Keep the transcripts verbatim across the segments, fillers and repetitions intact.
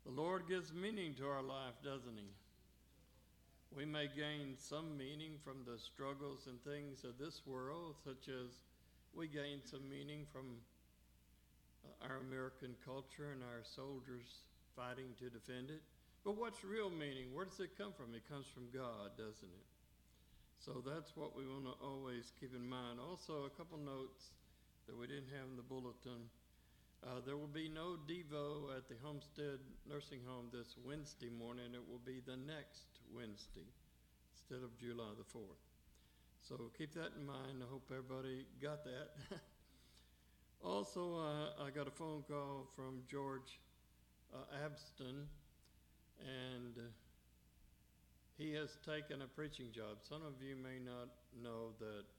The Lord gives meaning to our life, doesn't He? We may gain some meaning from the struggles and things of this world, such as we gain some meaning from uh, our American culture and our soldiers fighting to defend it. But what's real meaning? Where does it come from? It comes from God, doesn't it? So that's what we want to always keep in mind. Also, a couple notes that we didn't have in the bulletin. Uh, there will be no Devo at the Homestead Nursing Home this Wednesday morning. It will be the next Wednesday instead of July the fourth. So keep that in mind. I hope everybody got that. Also, uh, I got a phone call from George uh, Abston, and uh, he has taken a preaching job. Some of you may not know that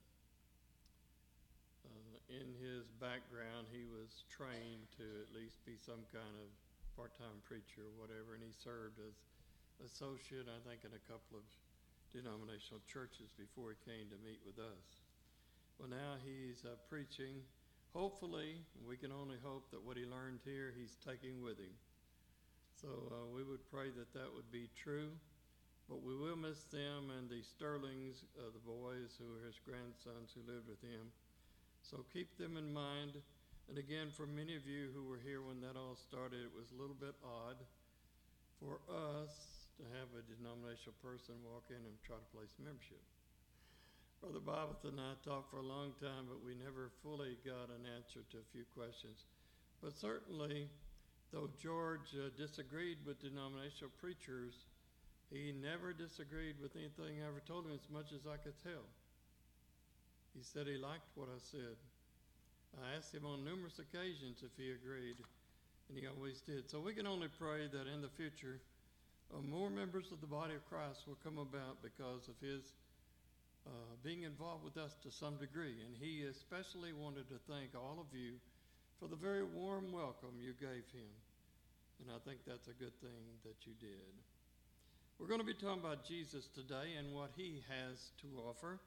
Uh, in his background, he was trained to at least be some kind of part-time preacher or whatever, and he served as associate, I think, in a couple of denominational churches before he came to meet with us. Well, now he's uh, preaching. Hopefully, we can only hope that what he learned here, he's taking with him. So uh, we would pray that that would be true, but we will miss them and the Sterlings, uh, the boys who are his grandsons who lived with him. So keep them in mind. And again, for many of you who were here when that all started, it was a little bit odd for us to have a denominational person walk in and try to place membership. Brother Bobbitt and I talked for a long time, but we never fully got an answer to a few questions. But certainly, though George uh, disagreed with denominational preachers, he never disagreed with anything I ever told him, as much as I could tell. He said he liked what I said. I asked him on numerous occasions if he agreed, and he always did. So we can only pray that in the future, uh, more members of the body of Christ will come about because of his uh, being involved with us to some degree. And he especially wanted to thank all of you for the very warm welcome you gave him. And I think that's a good thing that you did. We're going to be talking about Jesus today and what he has to offer.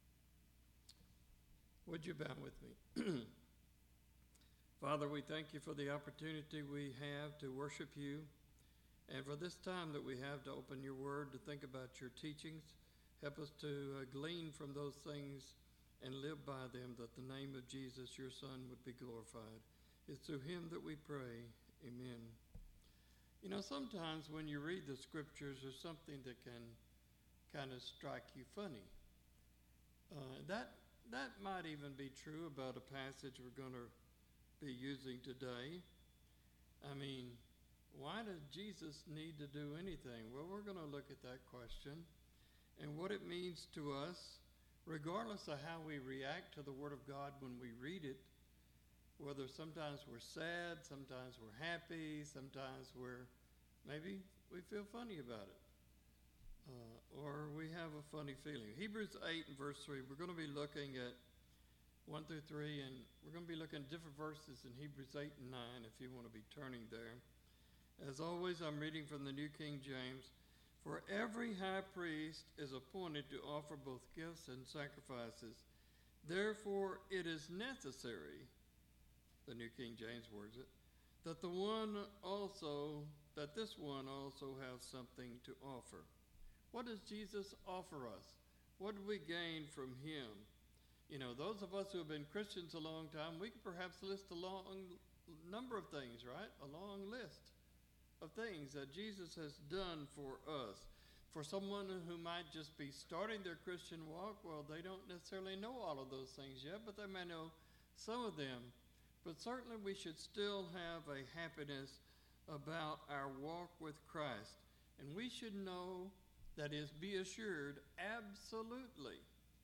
Would you bow with me? Father, we thank you for the opportunity we have to worship you, and for this time that we have to open your word, to think about your teachings. Help us to uh, glean from those things and live by them, that the name of Jesus, your Son, would be glorified. It's through him that we pray. Amen. You know, sometimes when you read the scriptures, there's something that can kind of strike you funny. Uh, that That might even be true about a passage we're going to be using today. I mean, why does Jesus need to do anything? Well, we're going to look at that question and what it means to us, regardless of how we react to the Word of God when we read it, whether sometimes we're sad, sometimes we're happy, sometimes we're, maybe we feel funny about it. Uh, or we have a funny feeling. Hebrews eight and verse three, we're going to be looking at one through three, and we're going to be looking at different verses in Hebrews eight and nine if you want to be turning there. As always, I'm reading from the New King James. For every high priest is appointed to offer both gifts and sacrifices. Therefore, it is necessary, the New King James words it, that the one also, that this one also have something to offer. What does Jesus offer us? What do we gain from him? You know, those of us who have been Christians a long time, we can perhaps list a long number of things, right? A long list of things that Jesus has done for us. For someone who might just be starting their Christian walk, well, they don't necessarily know all of those things yet, but they may know some of them. But certainly we should still have a happiness about our walk with Christ. And we should know, that is, be assured absolutely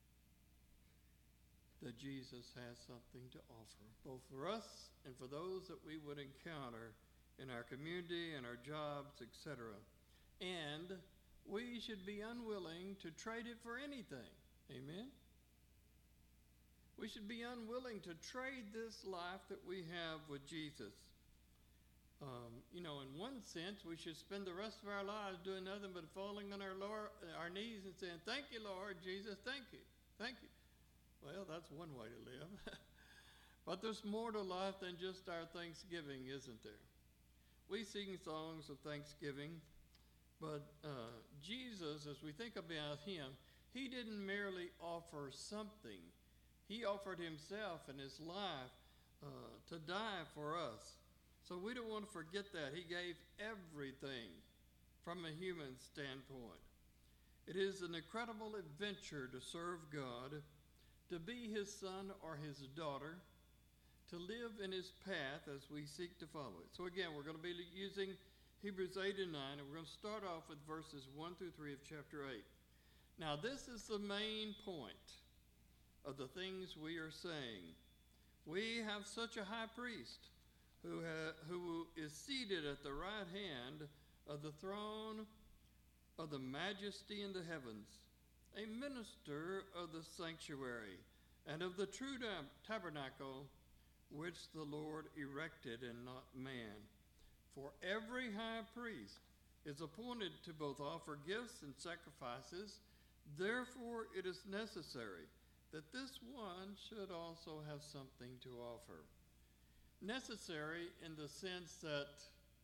that Jesus has something to offer, both for us and for those that we would encounter in our community and our jobs, et cetera. And we should be unwilling to trade it for anything. Amen? We should be unwilling to trade this life that we have with Jesus. Um, you know, in one sense, we should spend the rest of our lives doing nothing but falling on our, Lord, our knees and saying, thank you, Lord Jesus, thank you, thank you. Well, that's one way to live. But there's more to life than just our Thanksgiving, isn't there? we sing songs of thanksgiving, but uh, Jesus, as we think about him, he didn't merely offer something. He offered himself and his life uh, to die for us. So we don't want to forget that. He gave everything from a human standpoint. It is an incredible adventure to serve God, to be his son or his daughter, to live in his path as we seek to follow it. So again, we're going to be using Hebrews eight and nine, and we're going to start off with verses one through three of chapter eight. Now, this is the main point of the things we are saying. We have such a high priest who, ha- who is seated at the right hand of the throne of the majesty in the heavens, a minister of the sanctuary and of the true tabernacle which the Lord erected and not man. For every high priest is appointed to both offer gifts and sacrifices. Therefore it is necessary that this one should also have something to offer. Necessary in the sense that,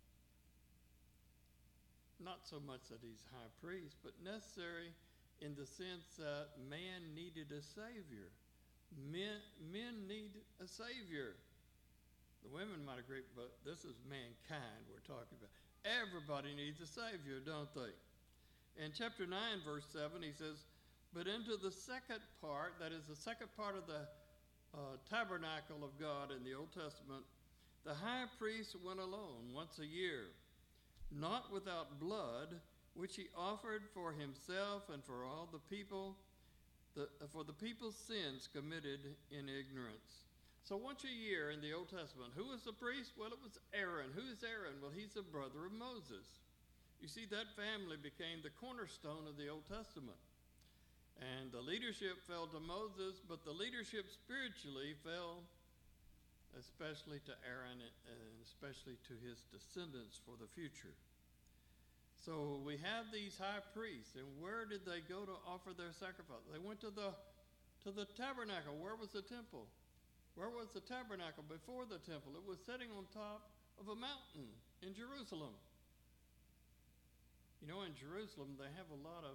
not so much that he's high priest, but necessary in the sense that man needed a Savior. Men, men need a Savior. The women might agree, but this is mankind we're talking about. Everybody needs a Savior, don't they? In chapter nine, verse seven, he says, but into the second part, that is the second part of the uh, tabernacle of God in the Old Testament, the high priest went alone once a year, not without blood, which he offered for himself and for all the people, the, for the people's sins committed in ignorance. So once a year in the Old Testament, who was the priest? Well, it was Aaron. Who is Aaron? Well, he's the brother of Moses. You see, that family became the cornerstone of the Old Testament. And the leadership fell to Moses, but the leadership spiritually fell especially to Aaron and especially to his descendants for the future. So we have these high priests, and where did they go to offer their sacrifice? They went to the to the tabernacle. Where was the temple? Where was the tabernacle before the temple? It was sitting on top of a mountain in Jerusalem. You know, in Jerusalem, they have a lot of,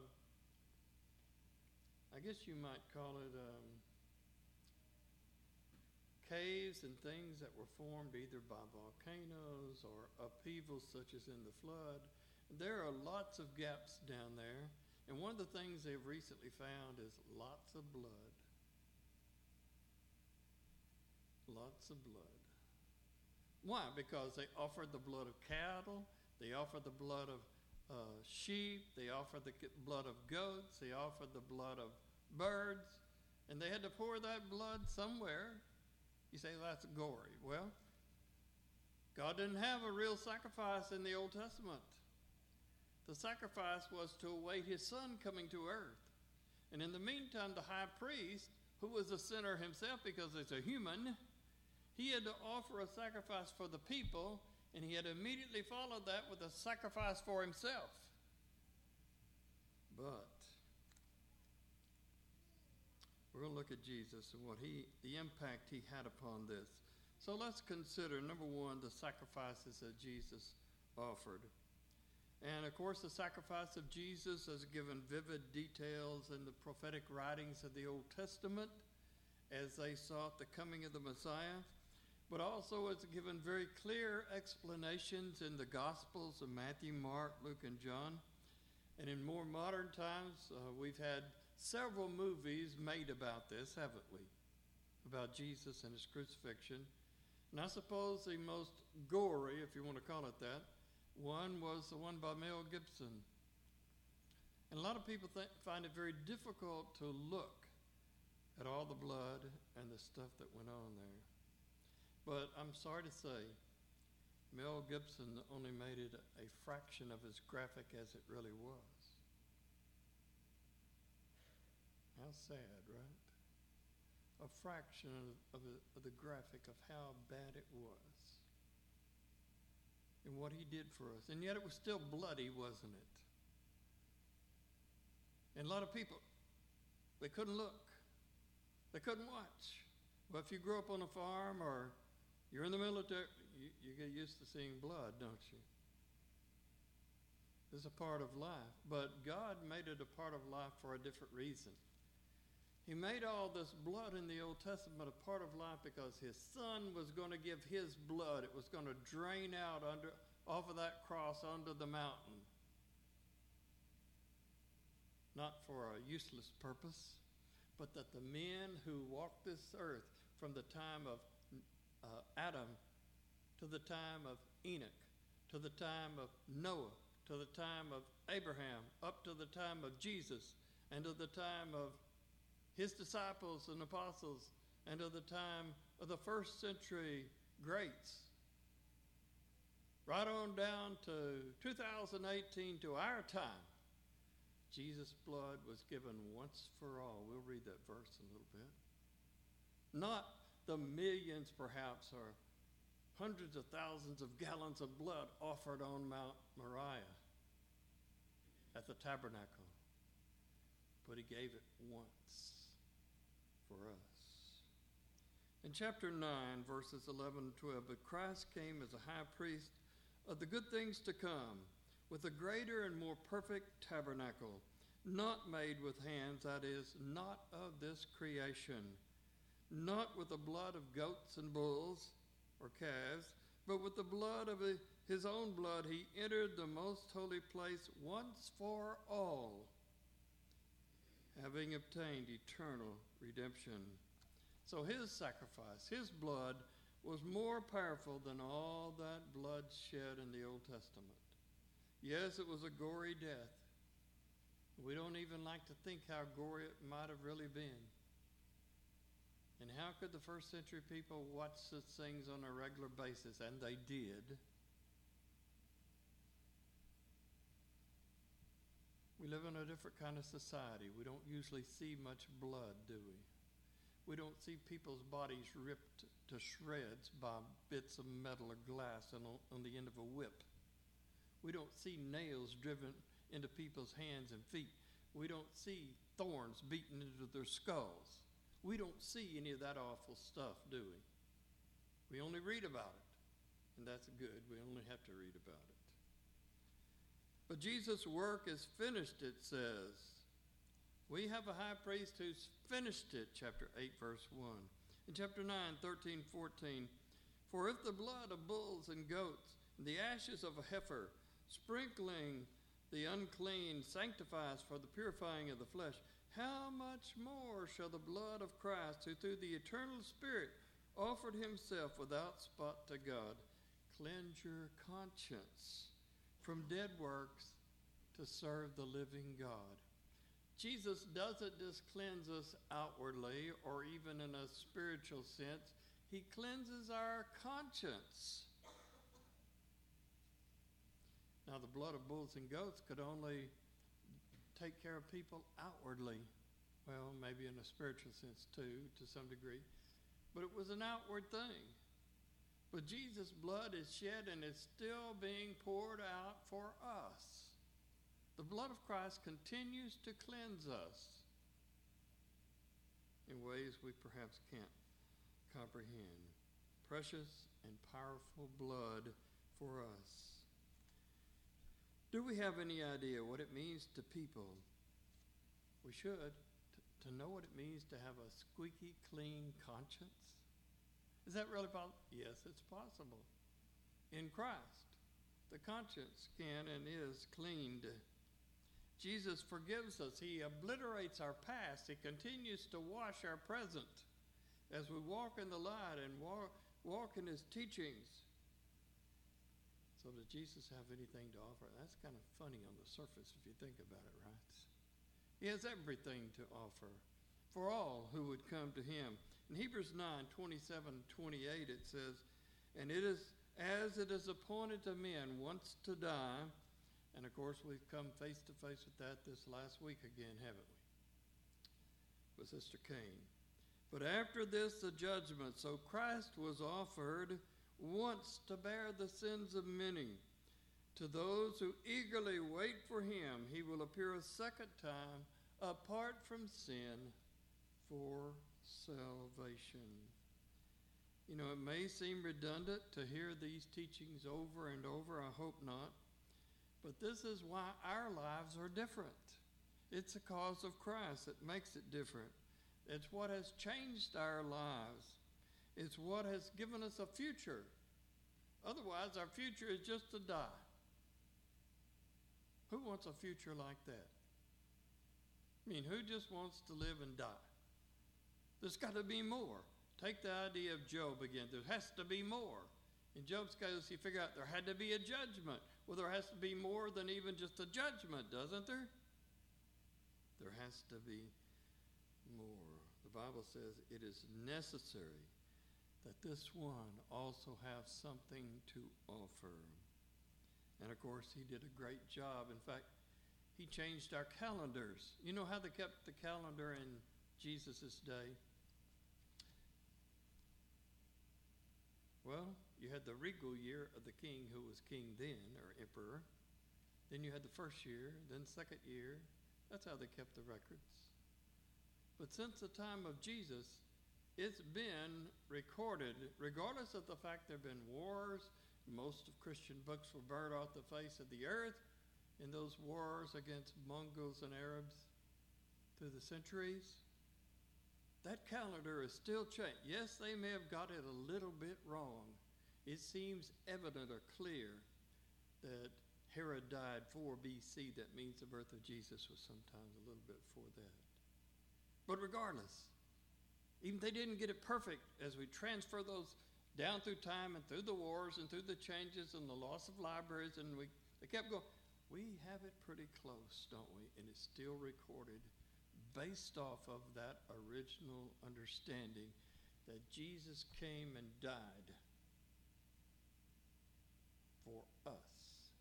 I guess you might call it um, caves and things that were formed either by volcanoes or upheavals such as in the flood. There are lots of gaps down there, and one of the things they've recently found is lots of blood. Lots of blood. Why? Because they offered the blood of cattle, they offered the blood of uh, sheep, they offered the blood of goats, they offered the blood of birds, and they had to pour that blood somewhere. You say, that's gory. Well, God didn't have a real sacrifice in the Old Testament. The sacrifice was to await his son coming to earth. And in the meantime, the high priest, who was a sinner himself because he's a human, he had to offer a sacrifice for the people, and he had immediately followed that with a sacrifice for himself. But we're going to look at Jesus and what he, the impact he had upon this. So let's consider, number one, the sacrifices that Jesus offered. And of course, the sacrifice of Jesus is given vivid details in the prophetic writings of the Old Testament as they sought the coming of the Messiah. But also it's given very clear explanations in the Gospels of Matthew, Mark, Luke, and John. And in more modern times, uh, we've had several movies made about this, haven't we? About Jesus and his crucifixion. And I suppose the most gory, if you want to call it that, one was the one by Mel Gibson. And a lot of people th- find it very difficult to look at all the blood and the stuff that went on there. But I'm sorry to say, Mel Gibson only made it a fraction of as graphic as it really was. How sad, right? A fraction of, of, a, of the graphic of how bad it was and what he did for us. And yet it was still bloody, wasn't it? And a lot of people, they couldn't look. They couldn't watch. Well, if you grew up on a farm or you're in the military, you, you get used to seeing blood, don't you? It's a part of life. But God made it a part of life for a different reason. He made all this blood in the Old Testament a part of life because his son was going to give his blood. It was going to drain out under, off of that cross onto the mountain. Not for a useless purpose, but that the men who walked this earth from the time of uh, Adam to the time of Enoch, to the time of Noah, to the time of Abraham, up to the time of Jesus, and to the time of his disciples and apostles, and to the time of the first century greats, right on down to two thousand eighteen to our time, Jesus' blood was given once for all. We'll read that verse in a little bit. Not the millions, perhaps, or hundreds of thousands of gallons of blood offered on Mount Moriah at the tabernacle, but he gave it once for us. In chapter nine, verses eleven and twelve, but Christ came as a high priest of the good things to come, with a greater and more perfect tabernacle, not made with hands, that is, not of this creation, not with the blood of goats and bulls or calves, but with the blood of his own blood he entered the most holy place once for all, having obtained eternal redemption. So his sacrifice, his blood, was more powerful than all that blood shed in the Old Testament. Yes, it was a gory death. We don't even like to think how gory it might have really been. And how could the first century people watch such things on a regular basis? And they did. We live in a different kind of society. We don't usually see much blood, do we? We don't see people's bodies ripped to shreds by bits of metal or glass on, on the end of a whip. We don't see nails driven into people's hands and feet. We don't see thorns beaten into their skulls. We don't see any of that awful stuff, do we? We only read about it, and that's good. We only have to read about it. But Jesus' work is finished, it says. We have a high priest who's finished it, chapter eight, verse one. In chapter nine, thirteen, fourteen, for if the blood of bulls and goats and the ashes of a heifer, sprinkling the unclean, sanctifies for the purifying of the flesh, how much more shall the blood of Christ, who through the eternal Spirit offered himself without spot to God, cleanse your conscience from dead works to serve the living God? Jesus doesn't just cleanse us outwardly or even in a spiritual sense. He cleanses our conscience. Now, the blood of bulls and goats could only take care of people outwardly. Well, maybe in a spiritual sense too, to some degree. But it was an outward thing. But Jesus' blood is shed and is still being poured out for us. The blood of Christ continues to cleanse us in ways we perhaps can't comprehend. Precious and powerful blood for us. Do we have any idea what it means to people? We should, to, to know what it means to have a squeaky clean conscience. Is that really possible? Yes, it's possible. In Christ, the conscience can and is cleaned. Jesus forgives us. He obliterates our past. He continues to wash our present as we walk in the light and walk, walk in his teachings. So does Jesus have anything to offer? That's kind of funny on the surface if you think about it, right? He has everything to offer for all who would come to him. In Hebrews nine, twenty-seven, twenty-eight, it says, and it is as it is appointed to men once to die. And of course, we've come face to face with that this last week again, haven't we? With Sister Kane. But after this, the judgment. So Christ was offered once to bear the sins of many. To those who eagerly wait for him, he will appear a second time apart from sin for salvation. You know, it may seem redundant to hear these teachings over and over. I hope not. But this is why our lives are different. It's a cause of Christ that makes it different. It's what has changed our lives. It's what has given us a future. Otherwise, our future is just to die. Who wants a future like that? I mean, who just wants to live and die? There's got to be more. Take the idea of Job again. There has to be more. In Job's case, you figure out there had to be a judgment. Well, there has to be more than even just a judgment, doesn't there? There has to be more. The Bible says it is necessary that this one also have something to offer. And of course, he did a great job. In fact, he changed our calendars. You know how they kept the calendar in Jesus' day? Well, you had the regal year of the king who was king then, or emperor. Then you had the first year, then second year. That's how they kept the records. But since the time of Jesus, it's been recorded, regardless of the fact there have been wars. Most of Christian books were burned off the face of the earth in those wars against Mongols and Arabs through the centuries. That calendar is still changed. Yes, they may have got it a little bit wrong. It seems evident or clear that Herod died four B C. That means the birth of Jesus was sometimes a little bit before that. But regardless, even they didn't get it perfect as we transfer those down through time and through the wars and through the changes and the loss of libraries, and we they kept going. We have it pretty close, don't we? And it's still recorded based off of that original understanding that Jesus came and died for us.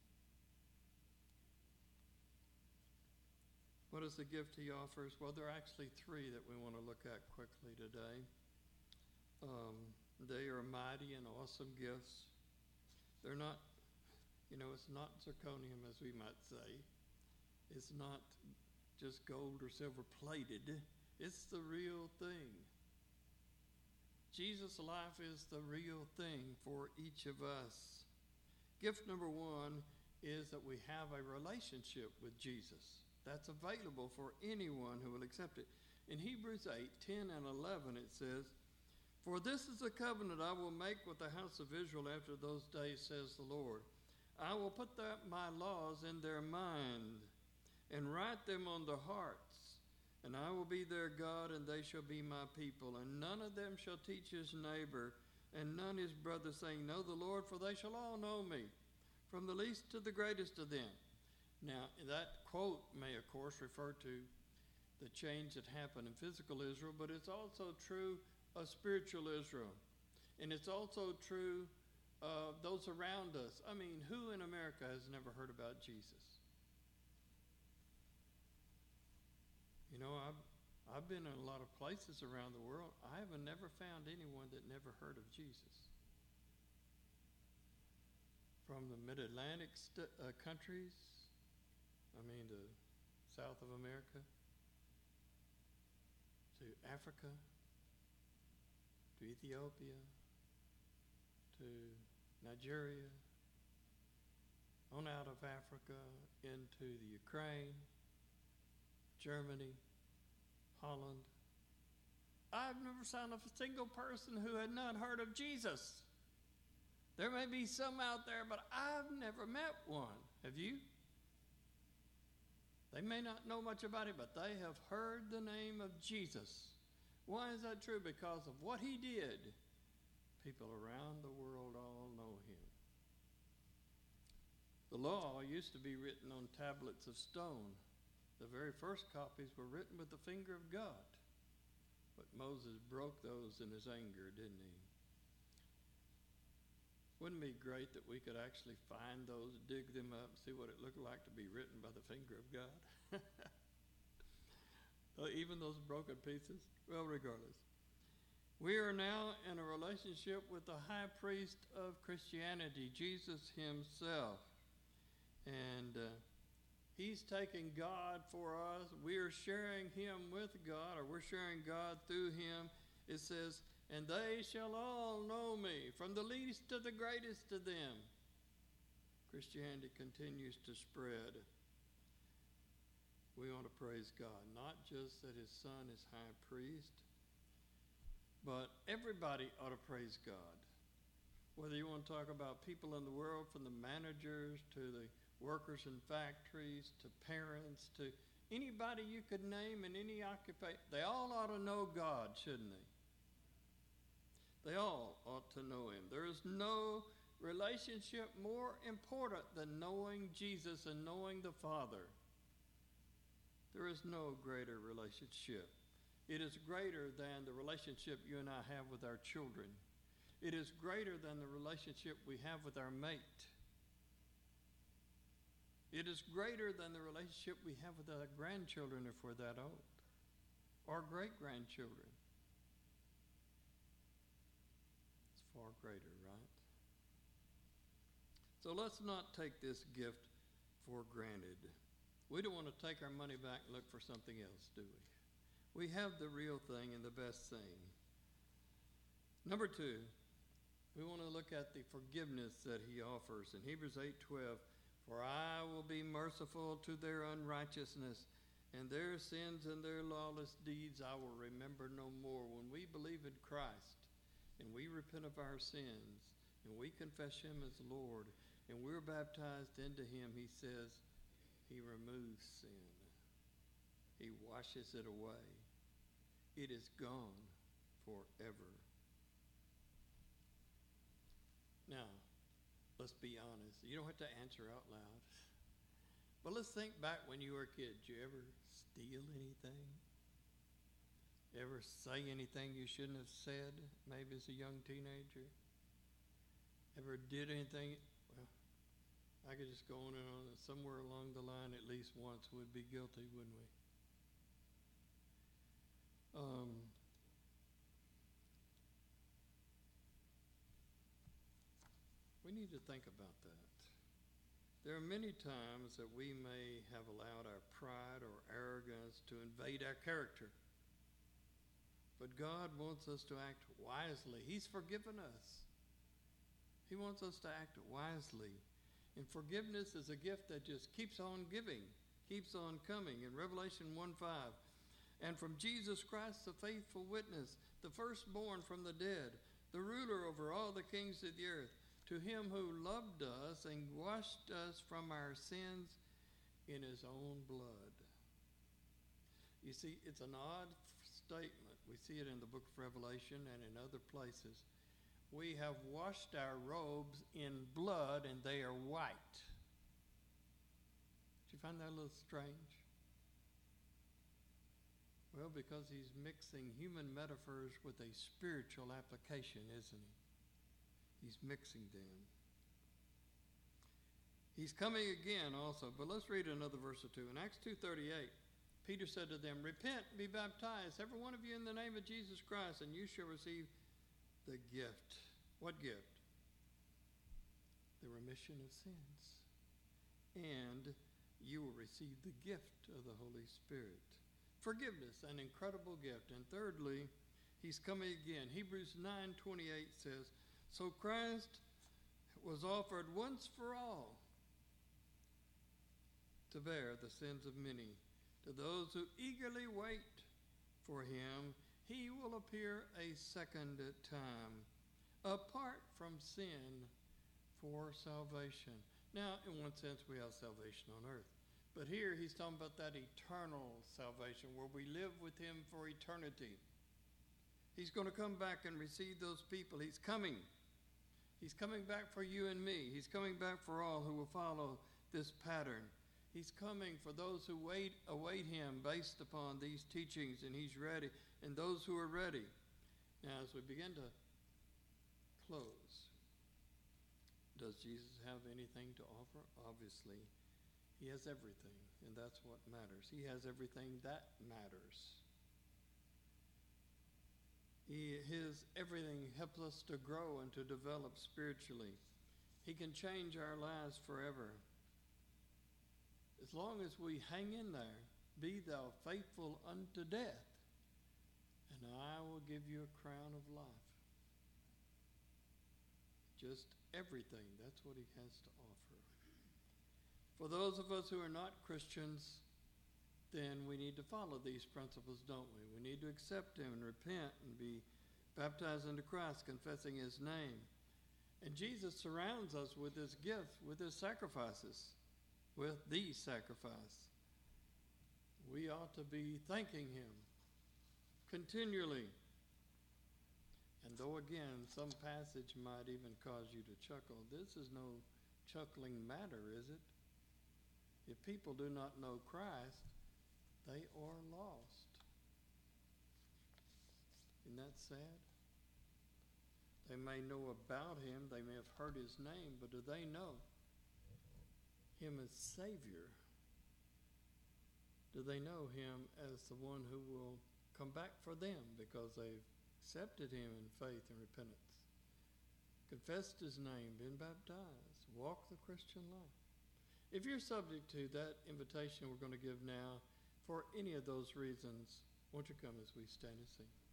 What is the gift he offers? Well, there are actually three that we want to look at quickly today. Um, They are mighty and awesome gifts. They're not, you know, it's not zirconium, as we might say. It's not just gold or silver plated. It's the real thing. Jesus' life is the real thing for each of us. Gift number one is that we have a relationship with Jesus. That's available for anyone who will accept it. In Hebrews eight, ten, and eleven, it says, "For this is the covenant I will make with the house of Israel after those days, says the Lord. I will put that, my laws in their mind and write them on their hearts. And I will be their God, and they shall be my people. And none of them shall teach his neighbor, and none his brother, saying, Know the Lord, for they shall all know me, from the least to the greatest of them." Now, that quote may, of course, refer to the change that happened in physical Israel, but it's also true of spiritual Israel. And it's also true of those around us. I mean, who in America has never heard about Jesus? You know, I've, I've been in a lot of places around the world. I have never found anyone that never heard of Jesus. From the mid-Atlantic st- uh, countries, I mean, the South of America, to Africa, to Ethiopia, to Nigeria, on out of Africa into the Ukraine, Germany, Holland. I've never found a single person who had not heard of Jesus. There may be some out there, but I've never met one. Have you? They may not know much about it, but they have heard the name of Jesus. Why is that true? Because of what he did. People around the world all know him. The law used to be written on tablets of stone. The very first copies were written with the finger of God. But Moses broke those in his anger, didn't he? Wouldn't it be great that we could actually find those, dig them up, see what it looked like to be written by the finger of God? Even those broken pieces? Well, regardless. We are now in a relationship with the high priest of Christianity, Jesus himself. And uh, he's taking God for us. We are sharing him with God, or we're sharing God through him. It says, and they shall all know me, from the least to the greatest of them. Christianity continues to spread. We want to praise God, not just that his son is high priest, but everybody ought to praise God. Whether you want to talk about people in the world, from the managers to the workers in factories to parents to anybody you could name in any occupation, they all ought to know God, shouldn't they? They all ought to know him. There is no relationship more important than knowing Jesus and knowing the Father. There is no greater relationship. It is greater than the relationship you and I have with our children. It is greater than the relationship we have with our mate. It is greater than the relationship we have with our grandchildren if we're that old, or great-grandchildren. It's far greater, right? So let's not take this gift for granted. We don't want to take our money back and look for something else, do we? We have the real thing and the best thing. Number two, we want to look at the forgiveness that he offers. In Hebrews eight twelve, for I will be merciful to their unrighteousness, and their sins and their lawless deeds I will remember no more. When we believe in Christ, and we repent of our sins, and we confess him as Lord, and we're baptized into him, he says, he removes sin. He washes it away. It is gone forever. Now, let's be honest. You don't have to answer out loud. But let's think back when you were a kid. Did you ever steal anything? Ever say anything you shouldn't have said, maybe as a young teenager? Ever did anything? Well, I could just go on and on. Somewhere along the line, at least once, we'd be guilty, wouldn't we? Um, we need to think about that. There are many times that we may have allowed our pride or arrogance to invade our character. But God wants us to act wisely. He's forgiven us. He wants us to act wisely. And forgiveness is a gift that just keeps on giving, keeps on coming. In Revelation one five, and from Jesus Christ, the faithful witness, the firstborn from the dead, the ruler over all the kings of the earth, to him who loved us and washed us from our sins in his own blood. You see, it's an odd statement. We see it in the book of Revelation and in other places. We have washed our robes in blood and they are white. Do you find that a little strange? Well, because he's mixing human metaphors with a spiritual application, isn't he? He's mixing them. He's coming again also, but let's read another verse or two. In Acts two thirty-eight, Peter said to them, repent, be baptized, every one of you in the name of Jesus Christ, and you shall receive the gift. What gift? The remission of sins. And you will receive the gift of the Holy Spirit. Forgiveness, an incredible gift. And thirdly, he's coming again. Hebrews nine twenty-eight says, so Christ was offered once for all to bear the sins of many. To those who eagerly wait for him, he will appear a second time, apart from sin, for salvation. Now, in one sense, we have salvation on earth. But here he's talking about that eternal salvation where we live with him for eternity. He's going to come back and receive those people. He's coming. He's coming back for you and me. He's coming back for all who will follow this pattern. He's coming for those who wait, await him based upon these teachings, and he's ready, and those who are ready. Now, as we begin to close, does Jesus have anything to offer? Obviously. He has everything, and that's what matters. He has everything that matters. He, his everything helps us to grow and to develop spiritually. He can change our lives forever. As long as we hang in there, be thou faithful unto death, and and I will give you a crown of life. Just everything. That's what he has to offer. For those of us who are not Christians, then we need to follow these principles, don't we? We need to accept him and repent and be baptized into Christ, confessing his name. And Jesus surrounds us with his gift, with his sacrifices, with the sacrifice. We ought to be thanking him continually. And though again, some passage might even cause you to chuckle, this is no chuckling matter, is it? If people do not know Christ, they are lost. Isn't that sad? They may know about him, they may have heard his name, but do they know him as Savior? Do they know him as the one who will come back for them because they've accepted him in faith and repentance, confessed his name, been baptized, walked the Christian life? If you're subject to that invitation we're going to give now, for any of those reasons, won't you come as we stand and sing?